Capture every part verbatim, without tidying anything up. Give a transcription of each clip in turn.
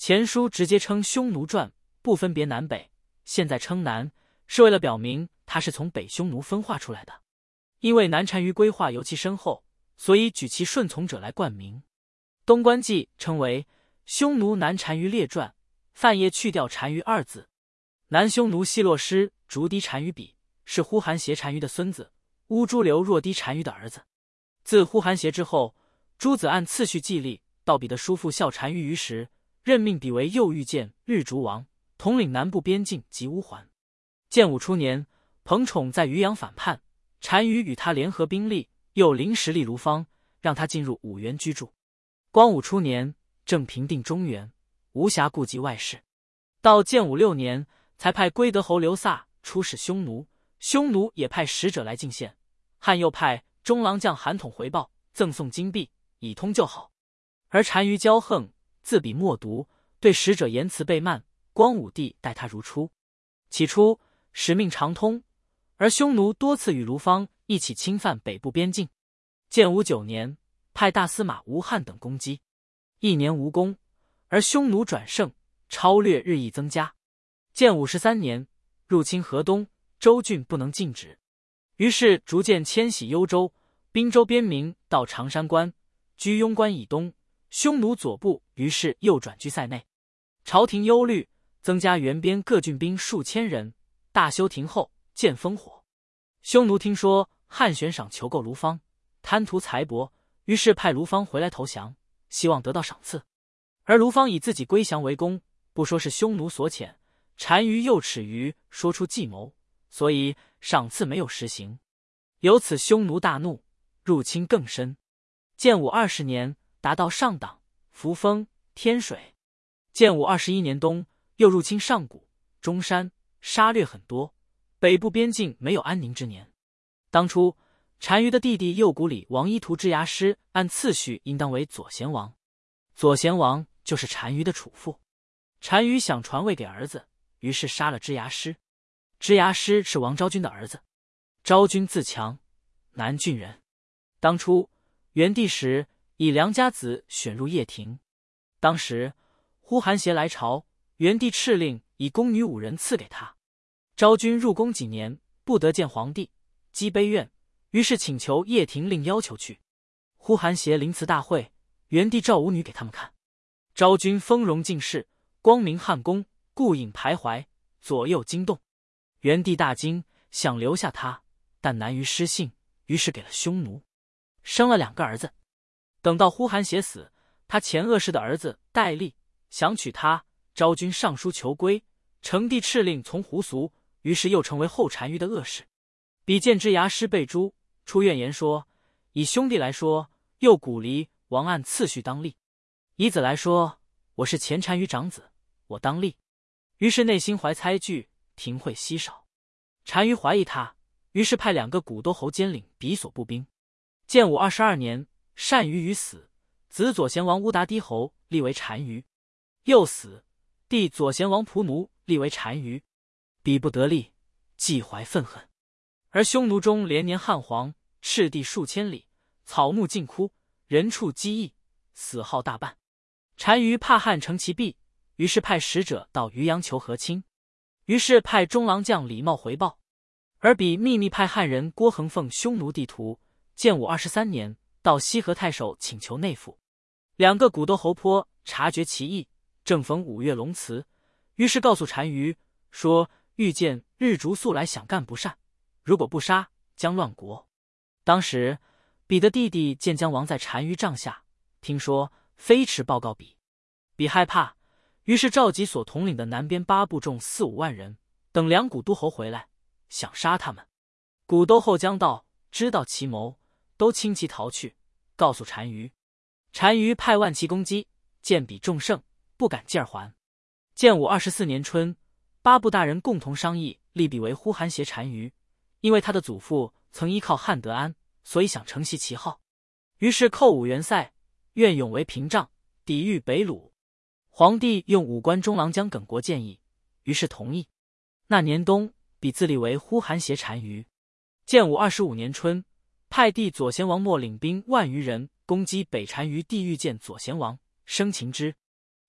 前书直接称匈奴传，不分别南北，现在称南，是为了表明它是从北匈奴分化出来的。因为南单于规划尤其深厚，所以举其顺从者来冠名。东关记称为匈奴南单于列传，范晔去掉单于二字。南匈奴西洛师竹低单于比，是呼韩邪单于的孙子，乌珠流若低单于的儿子。自呼韩邪之后，诸子按次序继立，到彼的叔父孝单于于时，任命彼为右御监日逐王，统领南部边境及乌桓。建武初年，彭宠在渔阳反叛，单于与他联合兵力，又临时立卢方，让他进入五原居住。光武初年，正平定中原，无暇顾及外事。到建武六年，才派归德侯刘飒出使匈奴，匈奴也派使者来进献。汉又派中郎将韩统回报，赠送金币，以通旧好。而单于骄横，自比默读，对使者言辞背慢，光武帝待他如初。起初使命常通，而匈奴多次与卢方一起侵犯北部边境。建武九年，派大司马吴汉等攻击，一年无功，而匈奴转胜，超略日益增加。建武十三年，入侵河东，州郡不能禁止，于是逐渐迁徙幽州、滨州边民到长山关，居庸关以东。匈奴左部于是又转居塞内。朝廷忧虑，增加原边各郡兵数千人，大修亭后，建烽火。匈奴听说汉悬赏求购卢方，贪图财帛，于是派卢方回来投降，希望得到赏赐。而卢方以自己归降为功，不说是匈奴所遣，单于又耻于说出计谋，所以赏赐没有实行。由此匈奴大怒，入侵更深。建武二十年，达到上党、扶风、天水。建武二十一年冬，又入侵上谷、中山，杀掠很多，北部边境没有安宁之年。当初单于的弟弟右谷里王伊图之牙师，按次序应当为左贤王。左贤王就是单于的储父。单于想传位给儿子，于是杀了之牙师。之牙师是王昭君的儿子。昭君自强，南郡人。当初元帝时，以良家子选入掖庭。当时呼韩邪来朝，元帝敕令以宫女五人赐给他。昭君入宫几年，不得见皇帝，积悲怨，于是请求掖庭令要求去。呼韩邪临辞大会，元帝召舞女给他们看。昭君丰容尽世，光明汉宫，顾影徘徊，左右惊动。元帝大惊，想留下他，但难于失信，于是给了匈奴，生了两个儿子。等到呼韩邪死，他前恶氏的儿子戴笠想娶他，昭君上书求归，成帝敕令从胡俗，于是又成为后单于的恶氏。比见之牙师被诛，出怨言说：以兄弟来说，右谷离王按次序当立；以子来说，我是前单于长子，我当立。于是内心怀猜惧，庭会稀少。单于怀疑他，于是派两个古都侯监领比所部兵。建武二十二年，单于于死，子左贤王乌达低侯立为单于，又死，弟左贤王仆奴立为单于。比不得力，既怀愤恨。而匈奴中连年旱黄，赤地数千里，草木尽枯，人畜饥疫，死耗大半。单于怕汉成其弊，于是派使者到渔阳求和亲。于是派中郎将李茂回报，而比秘密派汉人郭恒奉匈奴地图。建武二十三年，到西河太守请求内附。两个古都侯颇察觉其意，正逢五月龙祠，于是告诉单于说：遇见日逐素来想干不善，如果不杀，将乱国。当时比的弟弟建江王在单于帐下，听说，飞驰报告比。比害怕，于是召集所统领的南边八部众四五万人，等两古都侯回来，想杀他们。古都侯将到，知道其谋，都轻骑逃去，告诉单于。单于派万骑攻击，见比众胜，不敢继而还。建武二十四年春，八部大人共同商议，立比为呼韩邪单于。因为他的祖父曾依靠汉德安，所以想承袭其号，于是寇武元塞，愿勇为屏障，抵御北虏。皇帝用武官中郎将耿国建议，于是同意。那年冬，比自立为呼韩邪单于。建武二十五年春，派弟左贤王默领兵万余人攻击北单于，地欲见左贤王，生擒之。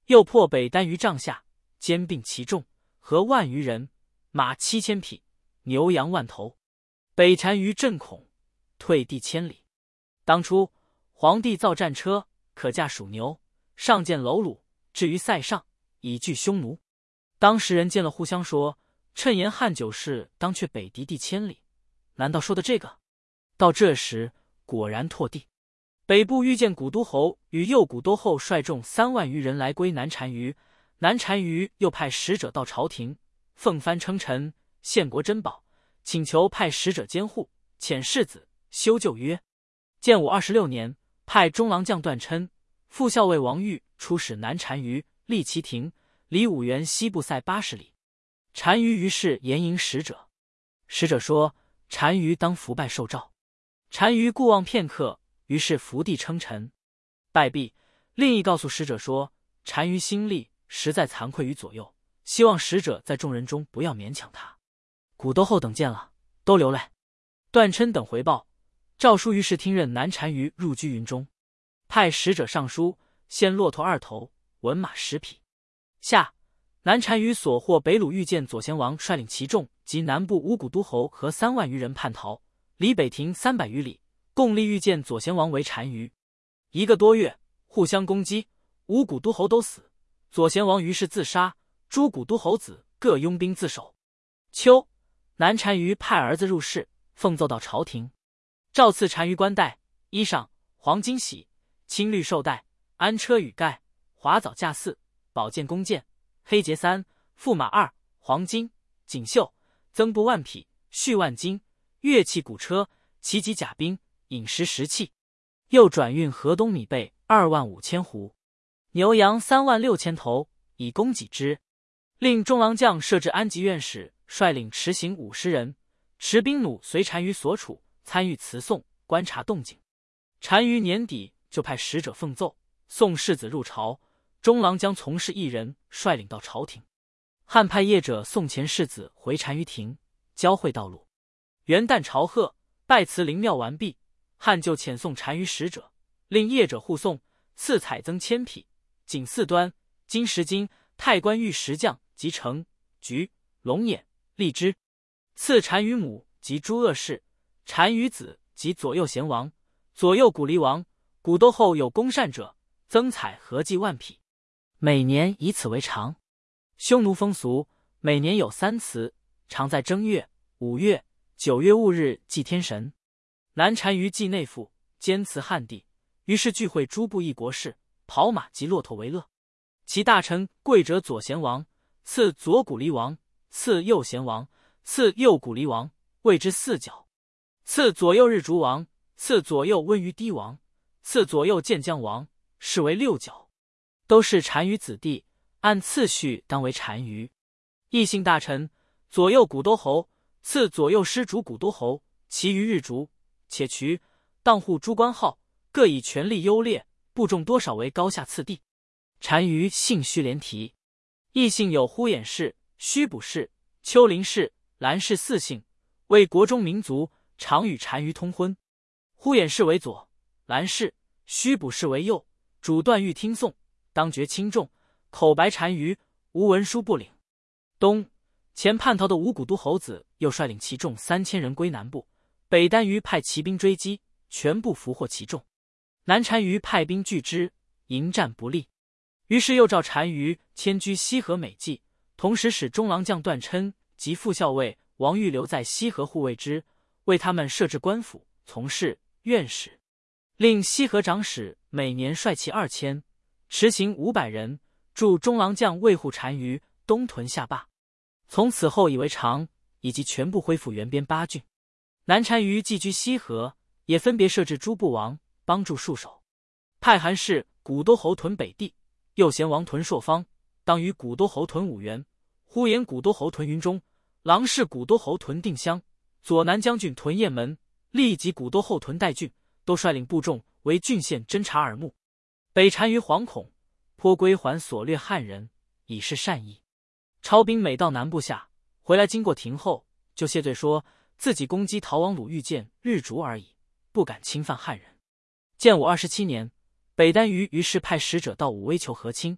又破北单于帐下，兼并其众，合万余人，马七千匹，牛羊万头。北单于震恐，退地千里。当初皇帝造战车，可驾属牛，上见楼鲁，至于塞上，以拒匈奴。当时人见了互相说，趁言汉九世当却北敌地千里，难道说的这个？到这时果然拓地。北部遇见古都侯与右古都后率众三万余人来归南单于，南单于又派使者到朝廷，奉藩称臣，献国珍宝，请求派使者监护，遣世子修旧约。建武二十六年，派中郎将段琛、副校尉王玉出使南单于，立其庭，离五原西部塞八十里。单于于是言迎使者，使者说单于当伏拜受诏。单于顾望片刻，于是伏地称臣。拜毕，另一告诉使者说，单于心力实在惭愧于左右，希望使者在众人中不要勉强他。古都后等见了，都流来。段琛等回报，诏书于是听任南单于入居云中，派使者上书，献骆驼二头，文马十匹。下南单于所获北虏遇见左贤王率领其众及南部五古都侯和三万余人叛逃，离北庭三百余里，共立遇见左贤王为单于。一个多月，互相攻击，五古都侯都死，左贤王于是自杀，诸古都侯子各拥兵自守。秋，南单于派儿子入室，奉奏到朝廷，诏赐单于冠带、衣裳、黄金玺、青绿绶带、鞍车羽盖、华藻架四、宝剑弓箭、黑节三、驸马二、黄金、锦绣、增布万匹、序万金、乐器鼓车、骑戟甲兵、饮食食器。又转运河东米贝二万五千斛，牛羊三万六千头，以供给之。令中郎将设置安吉院使，率领持行五十人，持兵弩随单于所处，参与词颂，观察动静。单于年底就派使者奉奏，送世子入朝。中郎将从事一人，率领到朝廷。汉派业者送前世子回单于庭，交会道路。元旦朝贺，拜辞灵庙完毕，汉就遣送单于使者，令业者护送，赐彩增千匹，锦四端、金十斤、太官御石匠及橙、橘、龙眼、荔枝。赐单于母及诸恶士，单于子及左右贤王、左右古离王、古都后有功善者，增彩合计万匹。每年以此为常。匈奴风俗，每年有三祠，常在正月、五月、九月戊日祭天神。南单于祭内附，兼祠汉帝，于是聚会诸部议国事，跑马及骆驼为乐。其大臣贵者左贤王，次左古离王，次右贤王，次右古离王，谓之四角；次左右日逐王，次左右温于堤王，次左右建江王，是为六角。都是单于子弟，按次序当为单于。异姓大臣左右古都侯，次左右师主古都侯，其余日逐，且渠、当户诸官号，各以权力优劣，部众多少为高下次第。单于姓须连提。异姓有呼衍氏、须卜氏、丘陵氏、兰氏四姓，为国中民族，常与单于通婚。呼衍氏为左，兰氏、须卜氏为右，主断欲听讼，当决轻重，口白单于，无文书不领。冬，前叛逃的五古都侯子又率领其众三千人归南部，北单于派骑兵追击，全部俘获其众。南单于派兵拒之，迎战不利，于是又召单于迁居西河美济，同时使中郎将段琛及副校尉王玉留在西河护卫之，为他们设置官府，从事院使。令西河长史每年率骑二千，持行五百人，驻中郎将卫护单于，东屯下坝。从此后以为常，以及全部恢复原边八郡。南单于寄居西河，也分别设置诸部王，帮助戍守。派韩氏古都侯屯北地，右贤王屯朔方，当于古都侯屯五原，呼延古都侯屯云中，郎氏古都侯屯定襄，左南将军屯雁门，立即古都侯屯代郡，都率领部众为郡县侦察耳目。北单于惶恐，颇归还所掠汉人，以示善意。超兵每到南部下，回来经过庭后，就谢罪说自己攻击逃亡虏遇见日逐而已，不敢侵犯汉人。建武二十七年，北单于于是派使者到武威求和亲，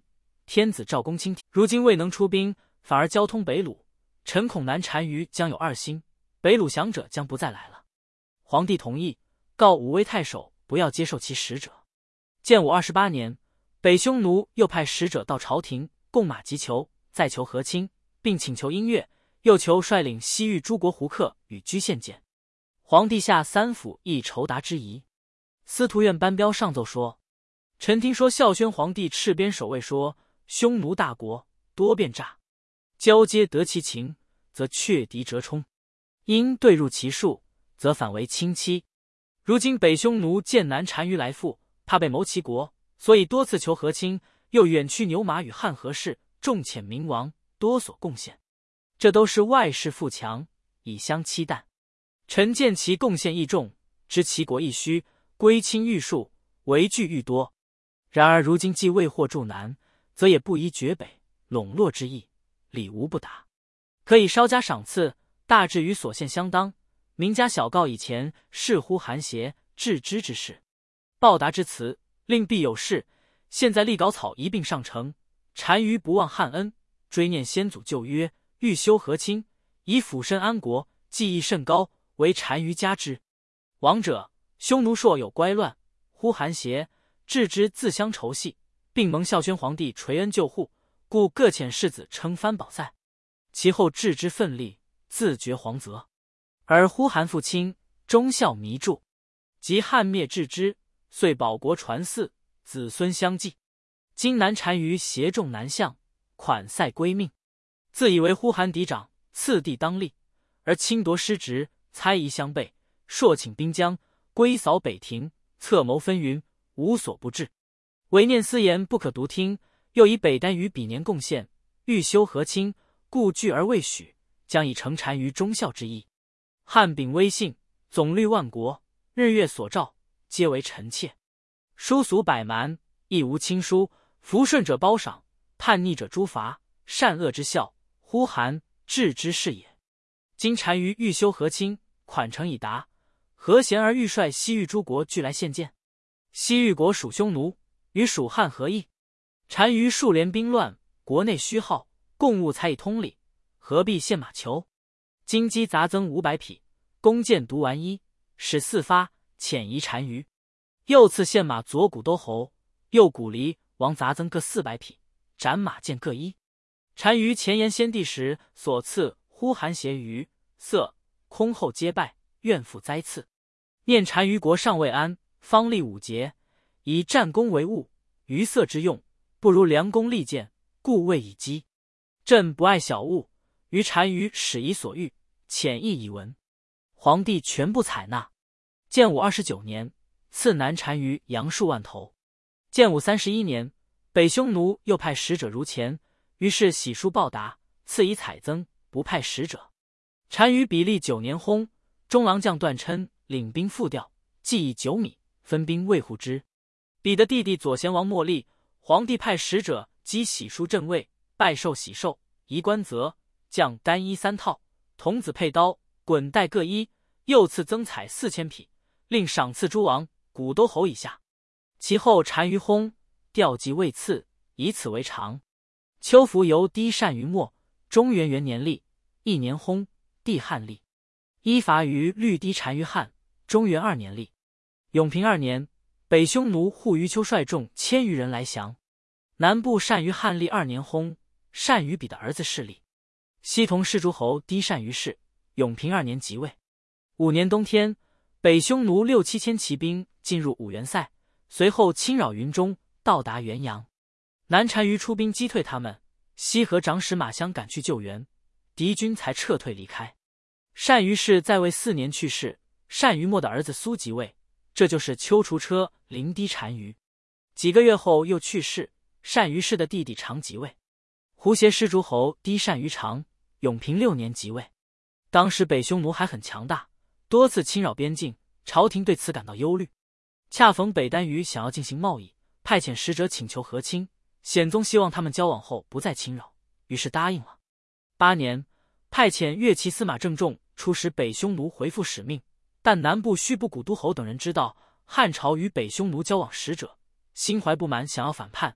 天子赵公卿如今未能出兵，反而交通北鲁，臣恐南单于将有二心，北鲁降者将不再来了。皇帝同意，告武威太守不要接受其使者。建武二十八年，北匈奴又派使者到朝廷，贡马急求，再求和亲，并请求音乐，又求率领西域诸国胡客与居献见。皇帝下三府议酬答之仪。司徒院班彪上奏说：臣听说孝宣皇帝敕边守卫说，匈奴大国，多变诈，交接得其情，则却敌折冲；因对入其数，则反为亲戚。如今北匈奴见南单于来复，怕被谋其国，所以多次求和亲，又远驱牛马与汉和氏，重遣民王，多所贡献。这都是外事富强，以相期待。臣见其贡献益重，知其国亦虚，归亲愈数，为惧愈多。然而如今既未获助南，则也不宜绝北，笼络之意，礼无不达，可以稍加赏赐，大致与所献相当。名家小告以前视乎韩协致知之事，报答之词，令必有事。现在立稿草一并上呈。单于不忘汉恩，追念先祖旧约，欲修和亲，以抚身安国，技艺甚高，为单于加之。亡者匈奴朔有乖乱，呼韩协、致之自相酬系，并蒙孝宣皇帝垂恩救护，故各遣世子称藩保塞。其后致之奋力，自绝皇责。而呼韩复亲，忠孝弥著，及汉灭致之，遂保国传嗣，子孙相继。今南单于挟众南向，款塞归命，自以为呼韩嫡长，次第当立，而侵夺失职，猜疑相悖，朔请兵将，归扫北庭，策谋纷纭，无所不至。唯念私言不可独听，又以北单于比年贡献，欲修和亲，故拒而未许，将以成单于忠孝之意。汉秉威信，总虑万国，日月所照，皆为臣妾。书俗百蛮，亦无亲疏，服顺者褒赏，叛逆者诛罚，善恶之效，呼韩、致之是也。今单于欲修和亲，款成已达，何贤而欲率西域诸国俱来献见？西域国属匈奴，与蜀汉何异？单于数连兵乱，国内虚耗，贡物才以通理，何必献马求？金鸡杂增五百匹，弓箭毒丸一，使四发，遣移单于。又赐献马左古都侯、右古黎王杂增各四百匹，斩马箭各一。单于前言先帝时所赐呼韩协于色空后皆败，愿复灾赐。念单于国尚未安，方立五节，以战功为务，于色之用，不如良弓利箭，故未以击。朕不爱小物，于单于使以所欲，遣意以闻。皇帝全部采纳。建武二十九年，赐南单于羊数万头。建武三十一年，北匈奴又派使者如前，于是喜书报答，赐以采增，不派使者。单于比例九年薨，中郎将段琛领兵复调，计以九米，分兵卫护之。彼的弟弟左贤王莫立，皇帝派使者击喜书镇卫，拜受喜寿，仪官责，将单衣三套，童子佩刀，滚带各一，又赐增彩四千匹，令赏赐诸王、古都侯以下。其后单于薨，调集未赐，以此为常。丘福由低单于末，中元元年立，一年薨，帝汉立。依伐于律低单于汉，中元二年立。永平二年，北匈奴护于丘率众千余人来降。南部单于汉立二年薨，单于比的儿子势立。西同氏诸侯低单于氏，永平二年即位。五年冬天，北匈奴六七千骑兵进入五原塞，随后侵扰云中，到达元阳。南单于出兵击退他们，西河长史马相赶去救援，敌军才撤退离开。单于氏在位四年去世，单于末的儿子苏即位，这就是丘除车临低单于。几个月后又去世，单于氏的弟弟长即位。胡协氏诸侯低单于长，永平六年即位。当时北匈奴还很强大，多次侵扰边境，朝廷对此感到忧虑。恰逢北单于想要进行贸易，派遣使者请求和亲，显宗希望他们交往后不再侵扰，于是答应了。八年，派遣越骑司马郑仲出使北匈奴回复使命，但南部须部古都侯等人知道汉朝与北匈奴交往使者，心怀不满，想要反叛，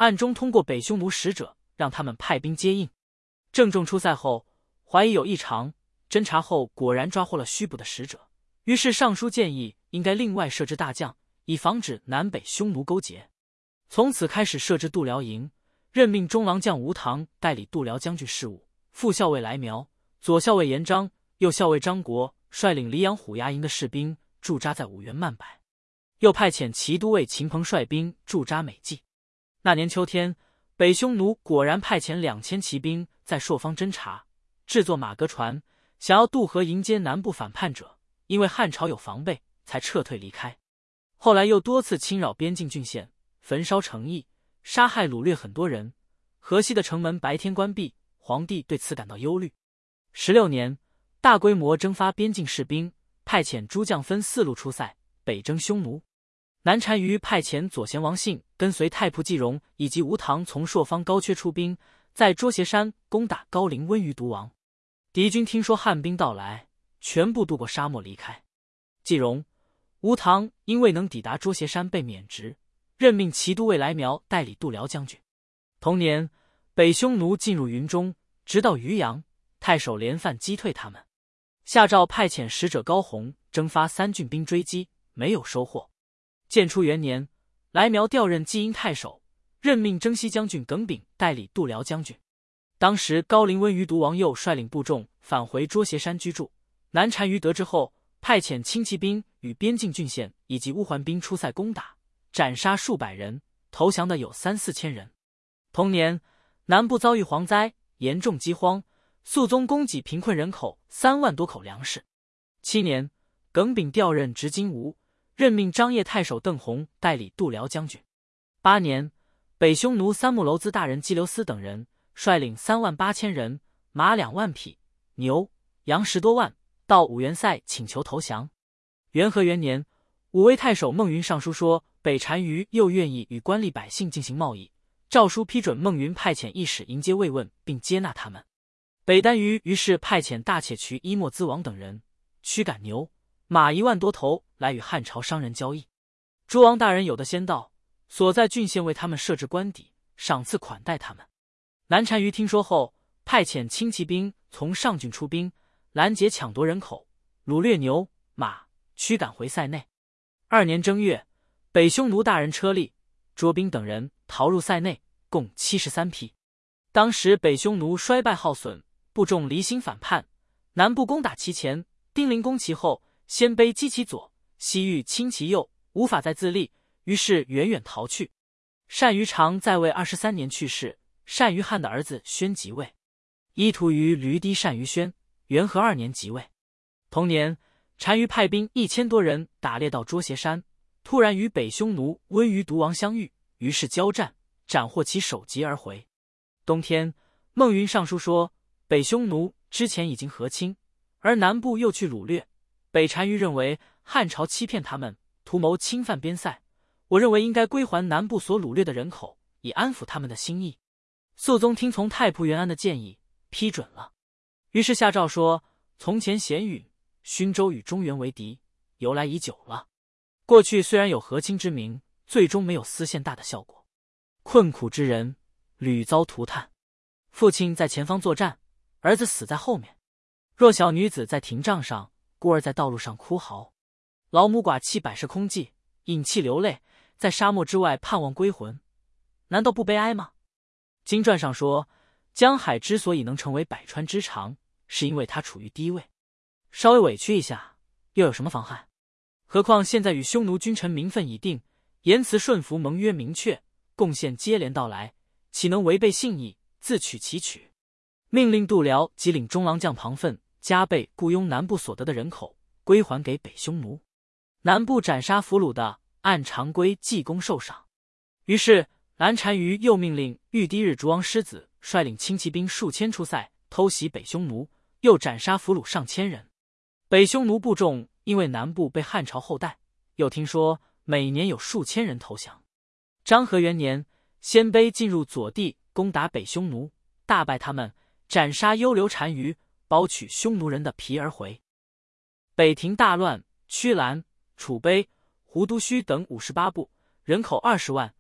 暗中通过北匈奴使者让他们派兵接应。郑重出塞后，怀疑有异常，侦查后果然抓获了虚捕的使者，于是上书建议应该另外设置大将，以防止南北匈奴勾结。从此开始设置度辽营，任命中郎将吴唐代理度辽将军事务，副校尉来苗，左校尉严章，右校尉张国率领黎阳虎牙营的士兵驻扎在五原漫柏，又派遣骑都尉秦鹏率兵驻扎美济。那年秋天，北匈奴果然派遣两千骑兵在朔方侦察，制作马革船，想要渡河迎接南部反叛者，因为汉朝有防备，才撤退离开。后来又多次侵扰边境郡县，焚烧城邑，杀害掳掠很多人。河西的城门白天关闭，皇帝对此感到忧虑。十六年，大规模征发边境士兵，派遣诸将分四路出塞，北征匈奴。南单于派遣左贤王信跟随太仆季荣以及吴唐从朔方高阙出兵，在捉斜山攻打高陵温于毒王。敌军听说汉兵到来，全部渡过沙漠离开。季荣、吴唐因未能抵达捉斜山被免职，任命骑都尉来苗代理度辽将军。同年，北匈奴进入云中，直到渔阳，太守连范击退他们。下诏派遣使者高弘征发三郡兵追击，没有收获。建初元年，来苗调任济阴太守，任命征西将军耿炳代理度辽将军。当时高陵温于毒王又率领部众返回捉斜山居住。南单于得知后，派遣轻骑兵与边境郡县以及乌桓兵出塞攻打，斩杀数百人，投降的有三四千人。同年，南部遭遇蝗灾，严重饥荒，肃宗供给贫困人口三万多口粮食。七年，耿炳调任执金吾，任命张掖太守邓弘代理度辽将军。八年，北匈奴三木楼兹大人季留斯等人率领三万八千人，马两万匹，牛羊十多万，到五原塞请求投降。元和元年，武威太守孟云上书说，北单于又愿意与官吏百姓进行贸易，诏书批准孟云派遣驿使迎接慰问，并接纳他们。北单于于是派遣大且渠伊莫兹王等人驱赶牛马一万多头来与汉朝商人交易。诸王大人有的先到，所在郡县为他们设置官邸，赏赐款待他们。南单于听说后，派遣轻骑兵从上郡出兵，拦截抢夺人口，掳掠牛马，驱赶回塞内。二年正月，北匈奴大人车利、卓兵等人逃入塞内，共七十三批。当时北匈奴衰败耗损，部众离心反叛，南部攻打其前，丁零攻其后，鲜卑击其左，西域侵其右，无法再自立，于是远远逃去。单于长在位二十三年去世，单于汉的儿子宣即位，依图于闾堤单于宣，元和二年即位。同年，单于派兵一千多人打猎到捉斜山，突然与北匈奴温于毒王相遇，于是交战，斩获其首级而回。冬天，孟云上书说，北匈奴之前已经和亲，而南部又去掳掠，北单于认为汉朝欺骗他们，图谋侵犯边塞，我认为应该归还南部所掳掠的人口，以安抚他们的心意。肃宗听从太仆元安的建议，批准了。于是下诏说，从前咸允、勋州与中原为敌，由来已久了。过去虽然有和亲之名，最终没有丝线大的效果。困苦之人屡遭涂炭，父亲在前方作战，儿子死在后面。弱小女子在亭帐上，孤儿在道路上哭嚎。老母寡妻百事空寂，饮泣流泪，在沙漠之外盼望归魂，难道不悲哀吗？经传上说，江海之所以能成为百川之长，是因为它处于低位，稍微委屈一下，又有什么妨害？何况现在与匈奴君臣名分已定，言辞顺服盟约明确，贡献接连到来，岂能违背信义，自取其曲？命令度辽即领中郎将庞奋加倍雇佣南部所得的人口，归还给北匈奴。南部斩杀俘虏的，按常规记功受赏。于是南单于又命令玉堤日逐王狮子率领轻骑兵数千出塞，偷袭北匈奴，又斩杀俘虏上千人。北匈奴部众因为南部被汉朝后代，又听说每年有数千人投降。章和元年，鲜卑进入左地攻打北匈奴，大败他们，斩杀幽留单于，包取匈奴人的皮而回。北庭大乱，曲兰、楚卑、胡都须等五十八部，人口二十万，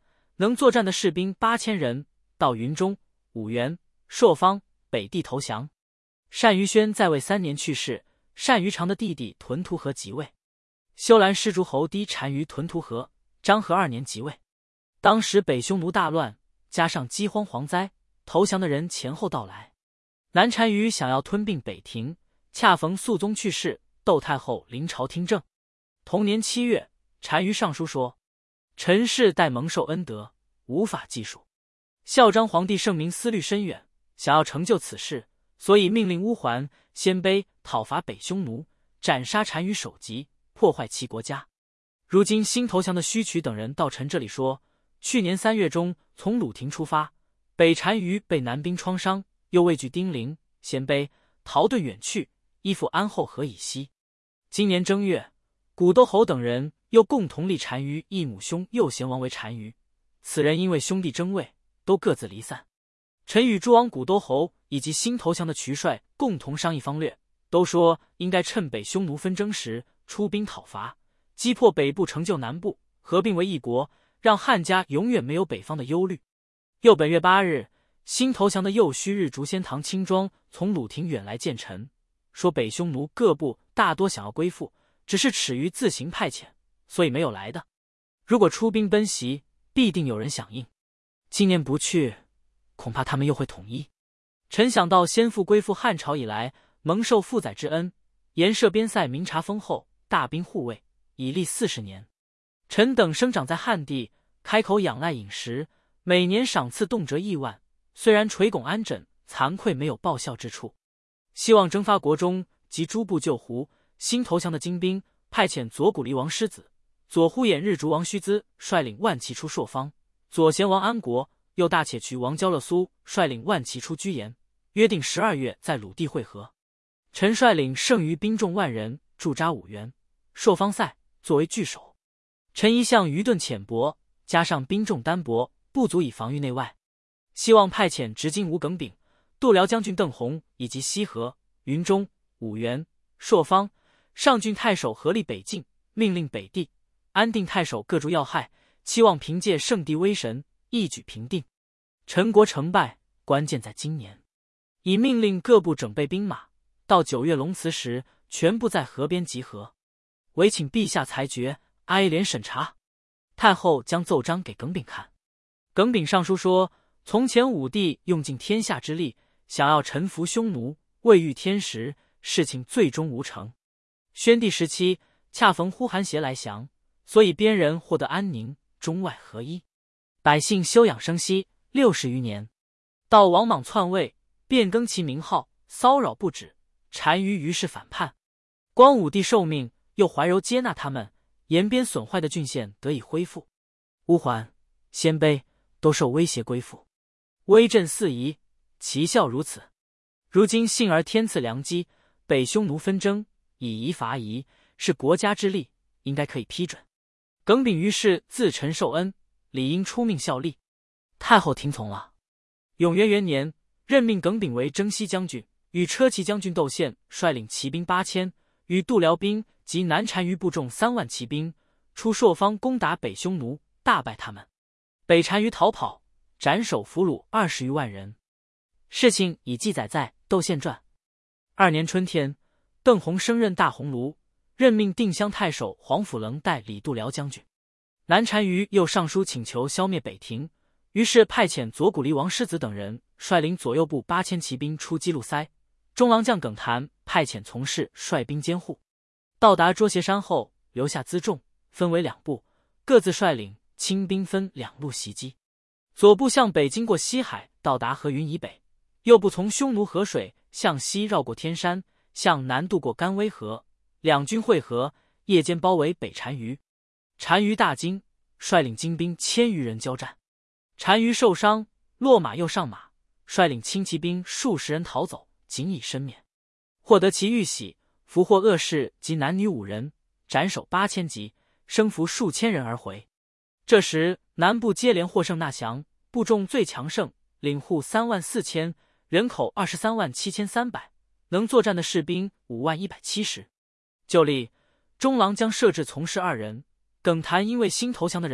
能作战的士兵八千人，到云中、五原、朔方、北地投降。单于宣在位三年去世，单于长的弟弟屯屠和即位。修兰施诸侯嫡单于屯屠和，章和二年即位。当时北匈奴大乱，加上饥荒蝗灾，投降的人前后到来。南单于想要吞并北庭，恰逢肃宗去世，窦太后临朝听政。同年七月，单于上书说：“臣世代蒙受恩德，无法计数。孝章皇帝圣明思虑深远，想要成就此事，所以命令乌桓、鲜卑讨伐北匈奴，斩杀单于首级，破坏其国家。如今新投降的须渠等人到臣这里说，去年三月中从鲁庭出发，北单于被南兵创伤，又畏惧丁零、鲜卑，逃遁远去，依附安后河以西。今年正月，古都侯等人又共同立单于一母兄右贤王为单于，此人因为兄弟争位，都各自离散。臣与诸王古都侯以及新投降的渠帅共同商议方略，都说应该趁北匈奴纷争时出兵讨伐，击破北部，成就南部，合并为一国，让汉家永远没有北方的忧虑。又本月八日，新投降的右须日竹仙堂轻装从鲁庭远来见臣，说北匈奴各部大多想要归附，只是耻于自行派遣，所以没有来的。如果出兵奔袭，必定有人响应。今年不去，恐怕他们又会统一。臣想到先父归附汉朝以来，蒙受父载之恩，沿涉边塞明察丰厚，大兵护卫，已历四十年。臣等生长在汉地，开口仰赖饮食，每年赏赐动辄亿万，虽然垂拱安枕，惭愧没有报效之处。希望征发国中及诸部救胡，新投降的精兵，派遣左谷离王狮子、左呼衍日逐王须兹率领万骑出朔方，左贤王安国、右大且渠王焦勒苏率领万骑出居延，约定十二月在鲁地会合。臣率领剩余兵众万人驻扎五原、朔方塞，作为据守。臣一向愚钝浅薄，加上兵众单薄，不足以防御内外。希望派遣执金吾耿炳、度辽将军邓弘以及西河、云中、五原、朔方、上郡太守合力北进，命令北地、安定太守各筑要害，期望凭借圣帝威神，一举平定。陈国成败，关键在今年。已命令各部整备兵马，到九月龙祠时，全部在河边集合，唯请陛下裁决，哀怜审查。太后将奏章给耿炳看。耿炳上书说，从前武帝用尽天下之力，想要臣服匈奴，未遇天时，事情最终无成。宣帝时期恰逢呼韩邪来降，所以边人获得安宁，中外合一，百姓休养生息六十余年。到王莽篡位，变更其名号，骚扰不止，单于于是反叛。光武帝受命，又怀柔接纳他们，延边损坏的郡县得以恢复。乌桓、鲜卑都受威胁归附，威震四夷，其效如此。如今幸而天赐良机，北匈奴纷争，以夷伐夷，是国家之力，应该可以批准。耿炳于是自陈受恩，理应出命效力。太后听从了。永元元年，任命耿炳为征西将军，与车骑将军窦宪率领骑兵八千，与度辽兵及南单于部众三万骑兵，出朔方攻打北匈奴，大败他们。北单于逃跑，斩首俘虏二十余万人。事情已记载在《窦宪传》。二年春天，邓弘升任大鸿胪，任命定襄太守黄甫棱代理度辽将军。南单于又上书请求消灭北庭，于是派遣左谷离王狮子等人率领左右部八千骑兵出基路塞，中郎将耿谭派遣从事率兵监护。到达捉斜山后，留下辎重，分为两部，各自率领轻兵分两路袭击。左部向北经过西海，到达河云以北；右部从匈奴河水向西绕过天山，向南渡过甘微河。两军会合，夜间包围北单于。单于大惊，率领精兵千余人交战。单于受伤，落马又上马，率领轻骑兵数十人逃走，仅以身免。获得其玉玺，俘获恶士及男女五人，斩首八千级，生俘数千人而回。这时南部接连获胜纳降，部众最强盛，领户三万四千，人口二十三万七千三百，能作战的士兵五万一百七十。就立中郎将设置从事二人，耿谭因为新投降的人多，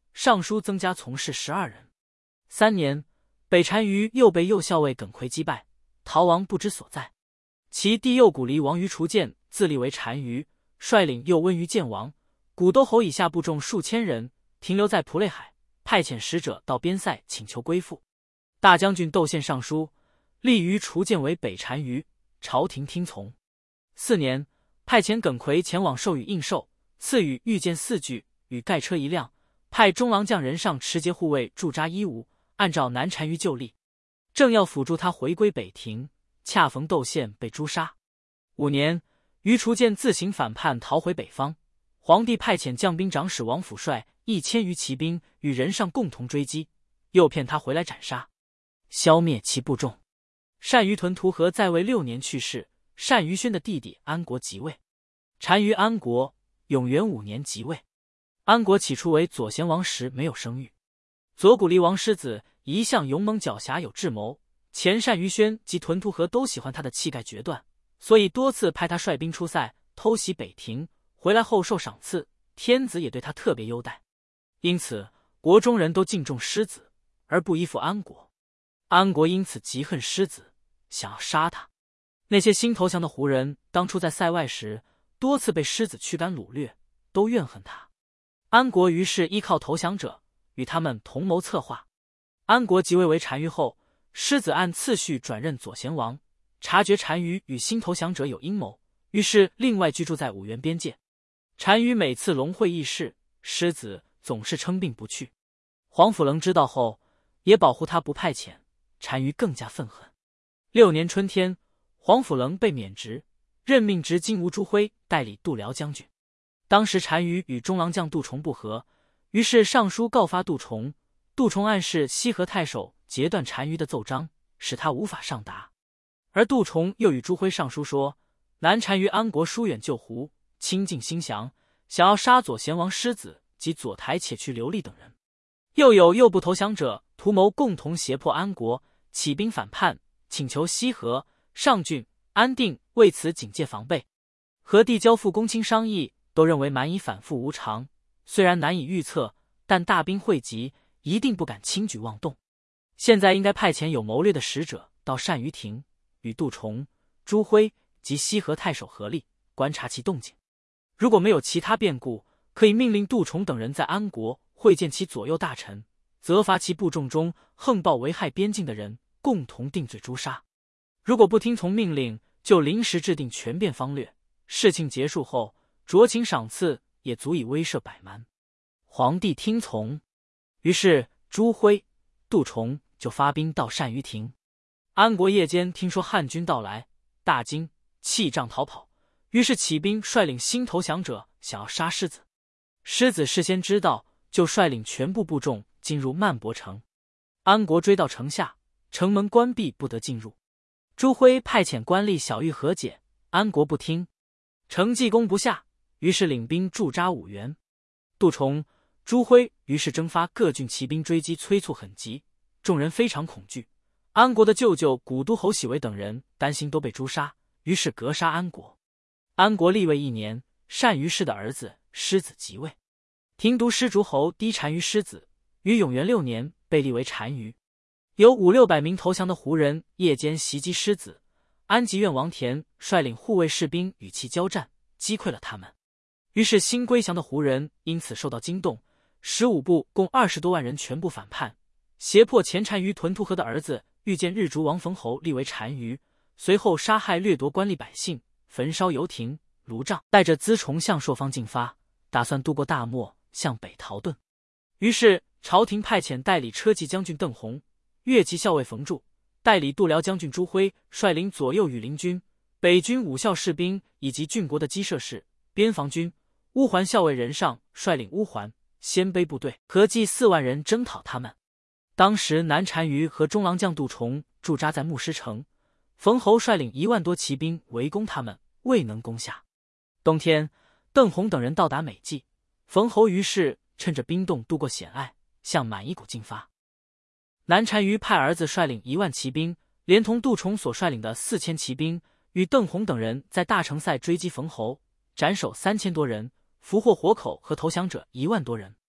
尚书增加从事十二人。三年，北单于又被右校尉耿奎击败，逃亡不知所在。其弟右古黎王于除建自立为单于，率领右温于建王、古都侯以下部众数千人，停留在蒲类海，派遣使者到边塞请求归附。大将军窦宪上书，立于除建为北单于，朝廷听从。四年，派遣耿奎前往授予印绶，赐予御剑四具与盖车一辆，派中郎将人上持节护卫驻扎伊吾，按照南单于就立。正要辅助他回归北庭，恰逢窦宪被诛杀。五年，于除建自行反叛，逃回北方。皇帝派遣将兵长史王辅率一千余骑兵与人上共同追击，诱骗他回来斩杀，消灭其部众。单于屯屠和在位六年去世，单于宣的弟弟安国即位。单于安国永元五年即位。安国起初为左贤王时没有生育。左古黎王狮子一向勇猛狡黠有智谋，前单于宣及屯屠和都喜欢他的气概决断，所以多次派他率兵出塞，偷袭北庭，回来后受赏赐，天子也对他特别优待。因此国中人都敬重狮子，而不依附安国。安国因此极恨狮子，想要杀他。那些新投降的胡人当初在塞外时多次被狮子驱赶掳掠，都怨恨他。安国于是依靠投降者，与他们同谋策划。安国即位为单于后，狮子按次序转任左贤王，察觉单于与新投降者有阴谋，于是另外居住在五原边界。单于每次龙会议事，狮子总是称病不去。黄甫棱知道后，也保护他不派遣，单于更加愤恨。六年春天，黄甫棱被免职，任命直金吾朱辉代理度辽将军。当时单于与中郎将杜重不和，于是上书告发杜重。杜重暗示西河太守截断单于的奏章，使他无法上达。而杜重又与朱辉上书说，南单于安国疏远旧胡，亲近新降，想要杀左贤王狮子及左台且去刘立等人。又有右部投降者图谋共同胁迫安国，起兵反叛，请求西河、上郡、安定为此警戒防备。和帝交付公卿商议，都认为蛮夷反复无常，虽然难以预测，但大兵汇集，一定不敢轻举妄动。现在应该派遣有谋略的使者到单于庭，与杜重、朱辉及西河太守合力，观察其动静。如果没有其他变故，可以命令杜重等人在安国会见其左右大臣，责罚其部众中横暴危害边境的人，共同定罪诛杀。如果不听从命令，就临时制定权变方略，事情结束后酌情赏赐，也足以威慑百蛮。皇帝听从，于是朱辉、杜重就发兵到单于庭。安国夜间听说汉军到来，大惊，弃帐逃跑，于是起兵率领新投降者想要杀狮子。狮子事先知道，就率领全部部众进入曼博城。安国追到城下，城门关闭，不得进入。朱辉派遣官吏小玉和解，安国不听，城计攻不下，于是领兵驻扎五原。杜重、朱辉于是征发各郡骑兵追击，催促很急，众人非常恐惧。安国的舅舅古都侯喜为等人担心都被诛杀，于是格杀安国。安国立位一年，单于氏的儿子狮子即位。庭独施烛侯低单于狮子，于永元六年被立为单于。有五六百名投降的胡人夜间袭击狮子，安吉院王田率领护卫士兵与其交战，击溃了他们。于是新归降的胡人因此受到惊动，十五部共二十多万人全部反叛，胁迫前单于屯屠和的儿子遇见日逐王冯侯立为单于，随后杀害掠夺官吏百姓，焚烧游亭、炉帐，带着辎重向朔方进发，打算渡过大漠向北逃遁。于是朝廷派遣代理车骑将军邓弘、乐骑校尉冯柱、代理度辽将军朱辉率领左右羽林军、北军武校士兵以及郡国的鸡舍士、边防军、乌桓校尉人上率领乌桓、鲜卑部队，合计四万人征讨他们。当时南单于和中郎将杜重驻扎在牧师城，冯侯率领一万多骑兵围攻他们，未能攻下。冬天，邓弘等人到达美济，冯侯于是趁着冰冻渡过险隘，向满夷谷进发。南单于派儿子率领一万骑兵，连同杜重所率领的四千骑兵，与邓弘等人在大城塞追击冯侯，斩首三千多人，俘获活口和投降者一万多人。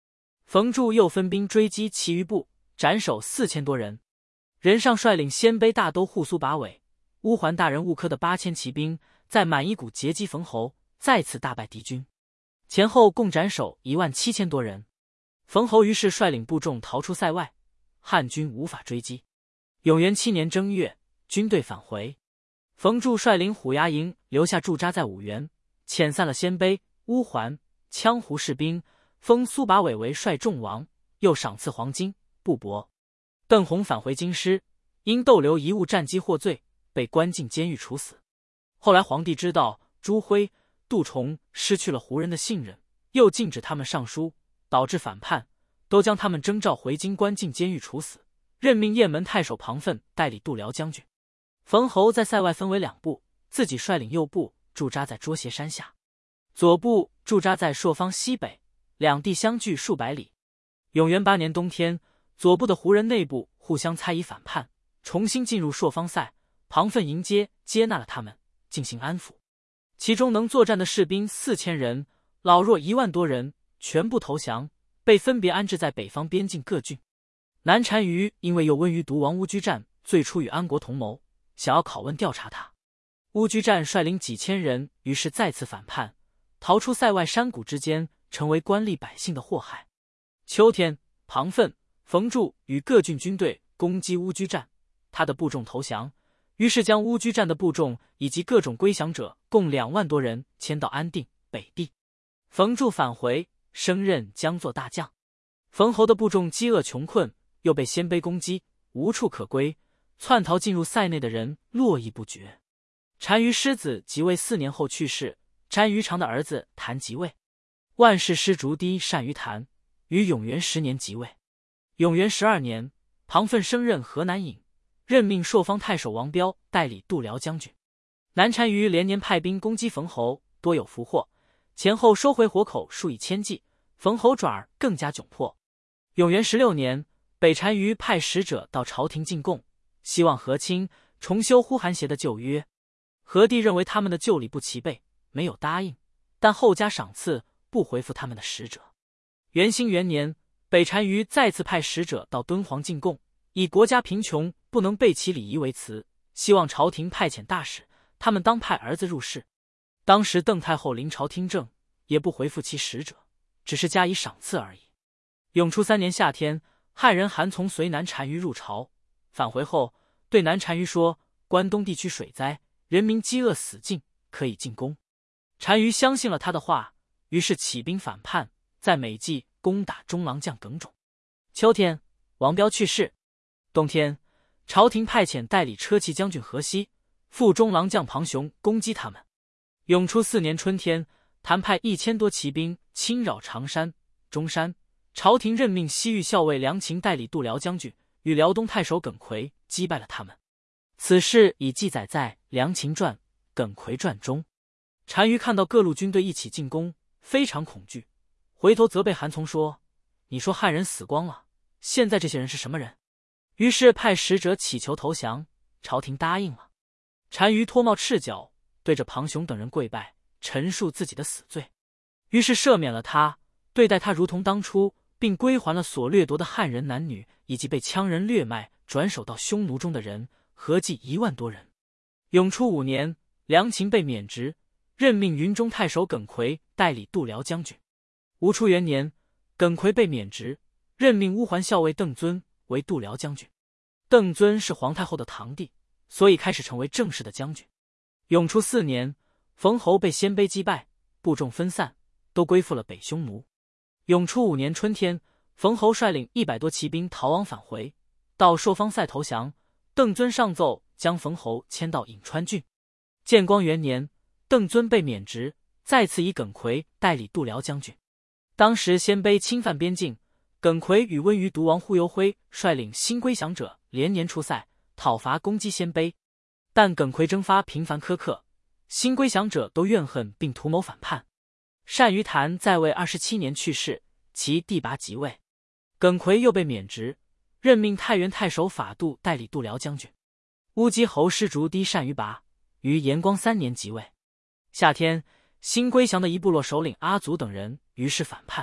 冯柱又分兵追击其余部，斩首四千多人。任尚率领鲜卑大都护苏把尾、乌桓大人兀科的八千骑兵，在满夷谷截击冯侯，再次大败敌军，前后共斩首一万七千多人。冯侯于是率领部众逃出塞外，汉军无法追击。永元七年正月，军队返回，冯柱率领虎牙营留下驻扎在五原，遣散了鲜卑、乌桓、羌胡士兵，封苏把尾为帅众王，又赏赐黄金、布帛。邓弘返回京师，因逗留贻误战机获罪，被关进监狱处死。后来皇帝知道朱辉、杜重失去了胡人的信任，又禁止他们上书，导致反叛，都将他们征召回京关进监狱处死，任命雁门太守庞奋代理度辽将军。冯侯在塞外分为两部，自己率领右部驻扎在捉斜山下，左部驻扎在朔方西北，两地相距数百里。永元八年冬天，左部的胡人内部互相猜疑反叛，重新进入朔方塞，庞奋迎接接纳了他们，进行安抚。其中能作战的士兵四千人，老弱一万多人，全部投降，被分别安置在北方边境各郡。南单于因为有温于毒王乌居占最初与安国同谋，想要拷问调查他。乌居占率领几千人，于是再次反叛，逃出塞外山谷之间，成为官吏百姓的祸害。秋天，庞奋、冯柱与各郡军队攻击乌居占，他的部众投降，于是将乌居占的部众以及各种归降者共两万多人迁到安定、北地。冯柱返回，升任将作大将。冯侯的部众饥饿穷困，又被鲜卑攻击，无处可归，窜逃进入塞内的人络绎不绝。单于师子即位四年后去世，单于长的儿子谭即位。万世师竹低单于谭，于永元十年即位。永元十二年，庞奋升任河南尹，任命朔方太守王彪代理度辽将军。南单于连年派兵攻击冯侯，多有俘获，前后收回活口数以千计，冯侯转而更加窘迫。永元十六年，北单于派使者到朝廷进贡，希望和亲，重修呼韩邪的旧约。何帝认为他们的旧礼不齐备，没有答应，但后加赏赐，不回复他们的使者。元兴元年，北单于再次派使者到敦煌进贡，以国家贫穷不能备其礼仪为辞，希望朝廷派遣大使，他们当派儿子入仕。当时邓太后临朝听政，也不回复其使者，只是加以赏赐而已。永初三年夏天，汉人韩从随南单于入朝，返回后对南单于说：关东地区水灾，人民饥饿死尽，可以进攻。单于相信了他的话，于是起兵反叛，在美济攻打中郎将耿种。秋天，王彪去世。冬天，朝廷派遣代理车骑将军何西、副中郎将庞雄攻击他们。永初四年春天，谭派一千多骑兵侵扰常山、中山，朝廷任命西域校尉梁秦代理度辽将军，与辽东太守耿奎击败了他们。此事已记载在《梁秦传》《耿奎传》中。单于看到各路军队一起进攻，非常恐惧，回头责备韩从说：你说汉人死光了，现在这些人是什么人？于是派使者乞求投降，朝廷答应了。单于脱帽赤脚，对着庞雄等人跪拜，陈述自己的死罪，于是赦免了他，对待他如同当初，并归还了所掠夺的汉人男女以及被羌人掠卖转手到匈奴中的人，合计一万多人。永初五年，梁秦被免职，任命云中太守耿奎代理度辽将军。吴初元年，耿奎被免职，任命乌桓校尉邓遵为度辽将军。邓遵是皇太后的堂弟，所以开始成为正式的将军。永初四年，冯侯被鲜卑击败，部众分散，都归附了北匈奴。永初五年春天，冯侯率领一百多骑兵逃亡返回，到朔方塞投降。邓遵上奏将冯侯迁到颍川郡。建光元年，邓遵被免职，再次以耿奎代理度辽将军。当时鲜卑侵犯边境，耿奎与温于毒王忽悠辉率领新归降者连年出塞讨伐攻击鲜卑，但耿奎征发频繁苛刻，新归降者都怨恨并图谋反叛。单于谭在位二十七年去世，其弟拔即位。耿奎又被免职，任命太原太守法度代理度辽将军。乌鸡侯师竹低单于拔，于延光三年即位。夏天，新归降的一部落首领阿祖等人于是反叛，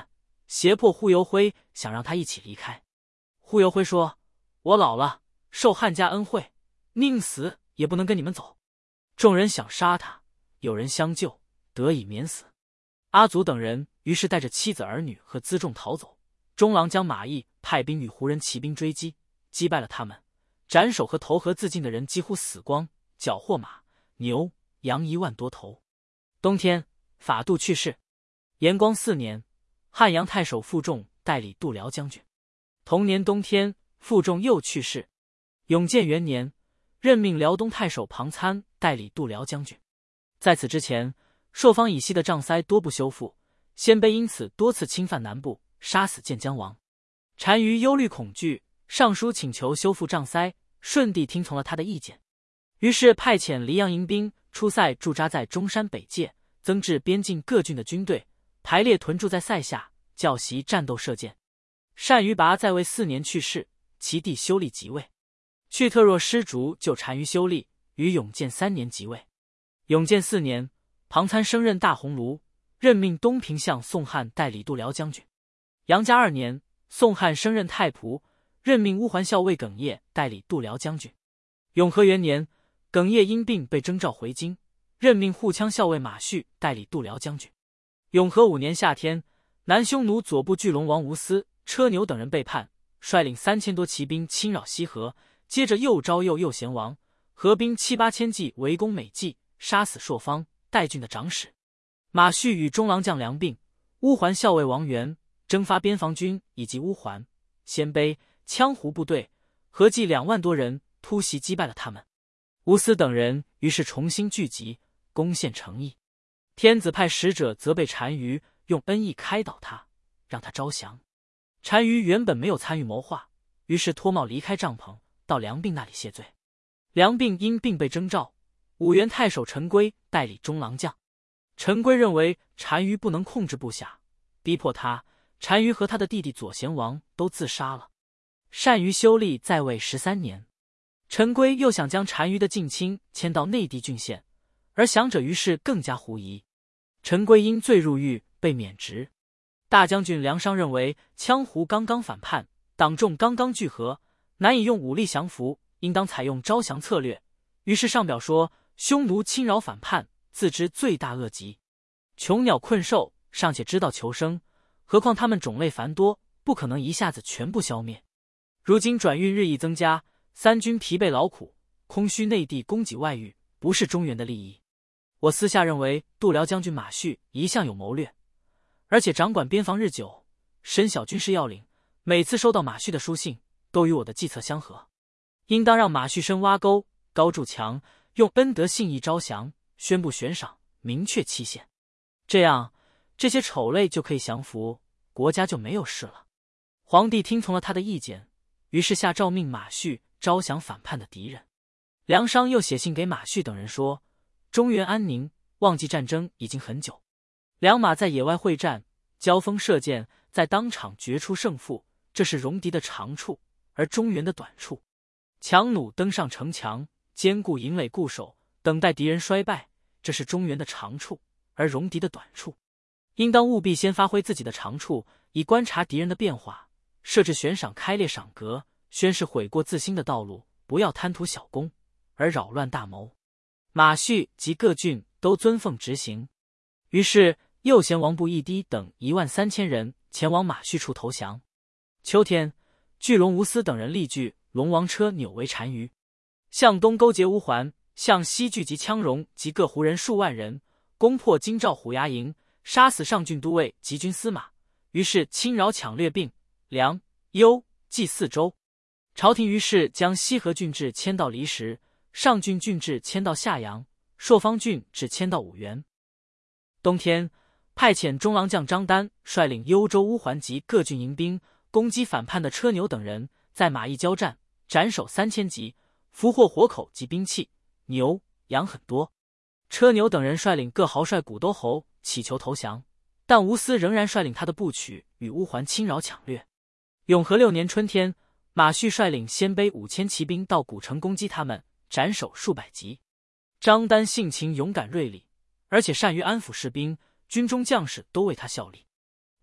胁迫呼尤辉，想让他一起离开。呼尤辉说：“我老了，受汉家恩惠，宁死也不能跟你们走。”众人想杀他，有人相救，得以免死。阿祖等人于是带着妻子儿女和辎重逃走。中郎将马邑派兵与胡人骑兵追击，击败了他们，斩首和投河自尽的人几乎死光，缴获马、牛、羊一万多头。冬天，法度去世。延光四年，汉阳太守傅仲代理度辽将军。同年冬天，傅仲又去世。永建元年，任命辽东太守庞参代理度辽将军。在此之前，朔方以西的障塞多不修复，鲜卑因此多次侵犯南部，杀死建江王。单于忧虑恐惧，上书请求修复障塞，顺帝听从了他的意见，于是派遣黎阳营兵出塞驻扎在中山北界，增至边境各郡的军队，排列屯驻在塞下，教习战斗射箭。单于拔在位四年去世，其弟修历即位。去特若失逐就单于修历，于永建三年即位。永建四年，庞参升任大鸿胪，任命东平相宋汉代理度辽将军。杨家二年，宋汉升任太仆，任命乌桓校尉耿业代理度辽将军。永和元年，耿业因病被征召回京，任命护羌校尉马旭代理度辽将军。永和五年夏天，南匈奴左部巨龙王吴思、车牛等人背叛，率领三千多骑兵侵扰西河，接着又招诱右贤王，合兵七八千骑围攻美济，杀死朔方、代郡的长史。马旭与中郎将梁并、乌桓校尉王元征发边防军以及乌桓、鲜卑、羌胡部队，合计两万多人，突袭击败了他们。吴思等人于是重新聚集，攻陷成邑。天子派使者责备单于，用恩义开导他，让他招降。单于原本没有参与谋划，于是脱帽离开帐篷，到梁并那里谢罪。梁并因病被征召，五原太守陈规代理中郎将。陈规认为单于不能控制部下，逼迫他，单于和他的弟弟左贤王都自杀了。单于修历在位十三年，陈规又想将单于的近亲迁到内地郡县，而降者于是更加狐疑。陈规因罪入狱，被免职。大将军梁商认为羌胡刚刚反叛，党众刚刚聚合，难以用武力降服，应当采用招降策略。于是上表说，匈奴侵扰反叛，自知罪大恶极，穷鸟困兽尚且知道求生，何况他们种类繁多，不可能一下子全部消灭。如今转运日益增加，三军疲惫劳苦，空虚内地供给外域，不是中原的利益。我私下认为度辽将军马旭一向有谋略，而且掌管边防日久，深晓军事要领，每次收到马旭的书信，都与我的计策相合。应当让马旭深挖沟，高筑墙，用恩德信义招降，宣布悬赏，明确期限。这样，这些丑类就可以降服，国家就没有事了。皇帝听从了他的意见，于是下诏命马旭招降反叛的敌人。梁商又写信给马旭等人说，中原安宁，忘记战争已经很久。两马在野外会战，交锋射箭，在当场决出胜负，这是戎狄的长处，而中原的短处。强弩登上城墙，坚固营垒固守，等待敌人衰败，这是中原的长处，而戎狄的短处。应当务必先发挥自己的长处，以观察敌人的变化，设置悬赏开列赏格，宣示悔过自新的道路，不要贪图小功而扰乱大谋。马旭及各郡都遵奉执行。于是右贤王部义低等一万三千人前往马旭处投降。秋天，巨龙吴思等人力据龙王车，扭为单于。向东勾结乌桓，向西聚集羌戎及各胡人数万人，攻破京兆虎牙营，杀死上郡都尉及军司马。于是侵扰抢掠并梁、幽、冀四州。朝廷于是将西河郡治迁到离石，上郡郡治迁到夏阳，朔方郡治迁到五原。冬天，派遣中郎将张丹率领幽州乌桓及各郡营兵攻击反叛的车牛等人，在马邑交战，斩首三千级，俘获活口及兵器、牛、羊很多。车牛等人率领各豪帅古都侯乞求投降，但吴思仍然率领他的部曲与乌桓侵扰抢掠。永和六年春天，马旭率领鲜卑五千骑兵到古城攻击他们，斩首数百级。张丹性情勇敢锐利，而且善于安抚士兵，军中将士都为他效力。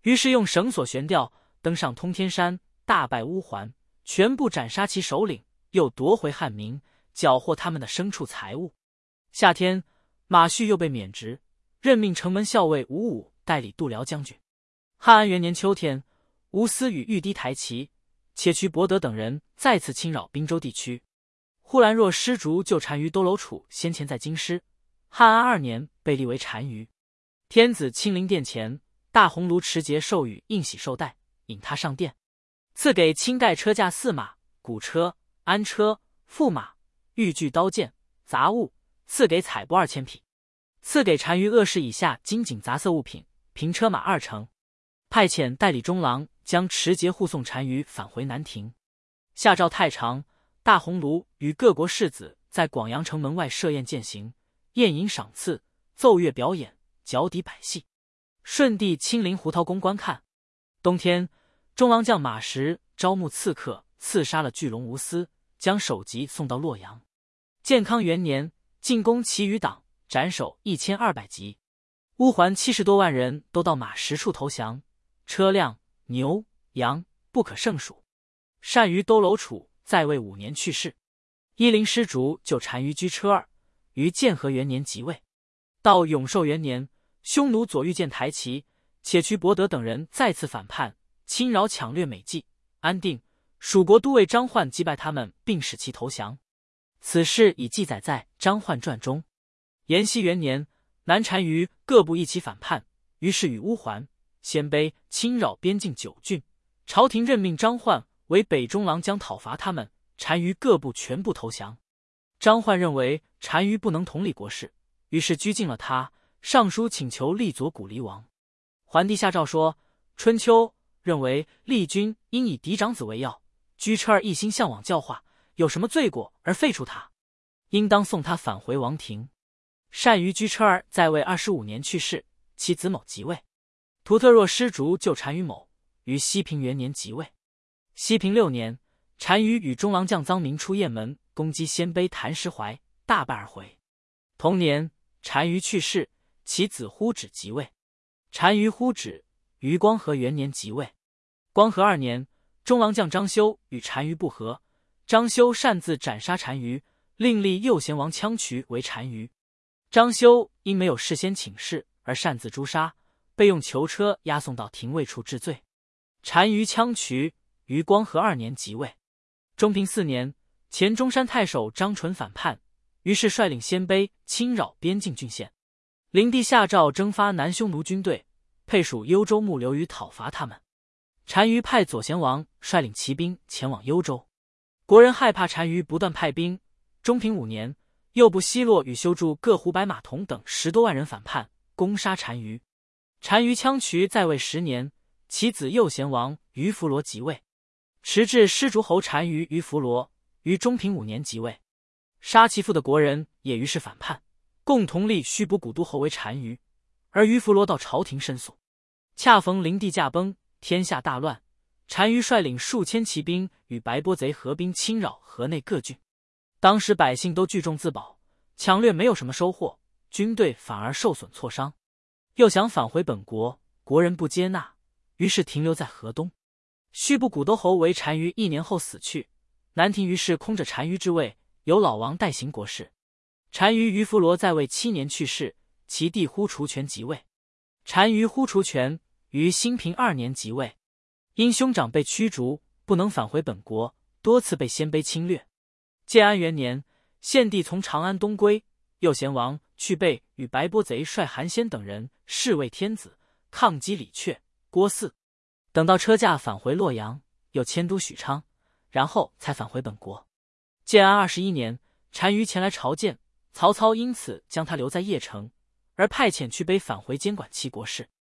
于是用绳索悬吊，登上通天山，大败乌桓，全部斩杀其首领，又夺回汉民，缴获他们的牲畜财物。夏天，马胥又被免职，任命城门校尉吴武代理度辽将军。汉安元年秋天，吴思与玉堤台齐、且渠伯德等人再次侵扰滨州地区。呼兰若失逐救单于都楼处先前在京师，汉安二年被立为单于。天子亲临殿前，大鸿胪持节授予应喜绶带，引他上殿，赐给青盖车驾驷马、鼓车、鞍车、驸马、玉具刀剑、杂物，赐给彩帛二千匹，赐给单于恶士以下金锦杂色物品，平车马二乘。派遣代理中郎将持节护送单于返回南庭。下诏太常，大鸿胪与各国士子在广阳城门外设宴饯行，宴饮赏赐，奏乐表演，脚底百戏。顺帝亲临胡桃宫观看。冬天，中郎将马石招募刺客，刺杀了巨龙吴思，将首级送到洛阳。建康元年，进攻其余党，斩首一千二百级。乌桓七十多万人都到马石处投降，车辆、牛、羊不可胜数。单于都楼处在位五年去世。伊林失逐救单于居车二，于建和元年即位。到永寿元年，匈奴左御监台齐、且渠伯德等人再次反叛，侵扰抢掠美济、安定。蜀国都尉张焕击败他们，并使其投降。此事已记载在《张焕传》中。延熙元年，南单于各部一起反叛，于是与乌桓、鲜卑侵扰边境九郡。朝廷任命张焕为北中郎将，讨伐他们。单于各部全部投降。张焕认为单于不能统理国事，于是拘禁了他，上书请求立左古离王。桓帝下诏说，春秋认为立君应以嫡长子为要，居车二一心向往教化，有什么罪过而废除他？应当送他返回王庭。单于居车二在位二十五年去世，其子某即位。图特若失逐救单于某，于西平元年即位。西平六年，单于与中郎将臧明出雁门，攻击鲜卑谭石怀，大败而回。同年，单于去世，其子呼止即位。单于呼止于光和元年即位。光和二年，中郎将张修与单于不和，张修擅自斩杀单于，另立右贤王羌渠为单于。张修因没有事先请示而擅自诛杀，被用囚车押送到廷尉处治罪。单于、羌渠于光和二年即位。中平四年，前中山太守张纯反叛，于是率领鲜卑侵扰边境郡县。灵帝下诏征发南匈奴军队，配属幽州牧刘虞讨伐他们。单于派左贤王率领骑兵前往幽州。国人害怕单于不断派兵。中平五年，右部西洛与修筑各胡白马童等十多万人反叛，攻杀单于。单于、羌渠在位十年，其子右贤王于弗罗即位。迟至失逐侯单于于弗罗于中平五年即位。杀其父的国人也于是反叛，共同立须卜古都侯为单于，而于弗罗到朝廷申诉。恰逢灵帝驾崩，天下大乱，单于率领数千骑兵与白波贼合兵侵扰河内各郡。当时百姓都聚众自保，抢掠没有什么收获，军队反而受损挫伤。又想返回本国，国人不接纳，于是停留在河东。须卜古都侯为单于一年后死去，南庭于是空着单于之位，由老王代行国事。单于于弗罗在位七年去世，其弟呼除权即位。单于、呼除权于兴平二年即位。因兄长被驱逐，不能返回本国，多次被鲜卑侵略。建安元年，献帝从长安东归，右贤王去备与白波贼率韩先等人侍卫天子，抗击李傕、郭汜。等到车驾返回洛阳，又迁都许昌，然后才返回本国。建安二十一年，单于前来朝见，曹操因此将他留在邺城，而派遣去卑返回监管齐国事。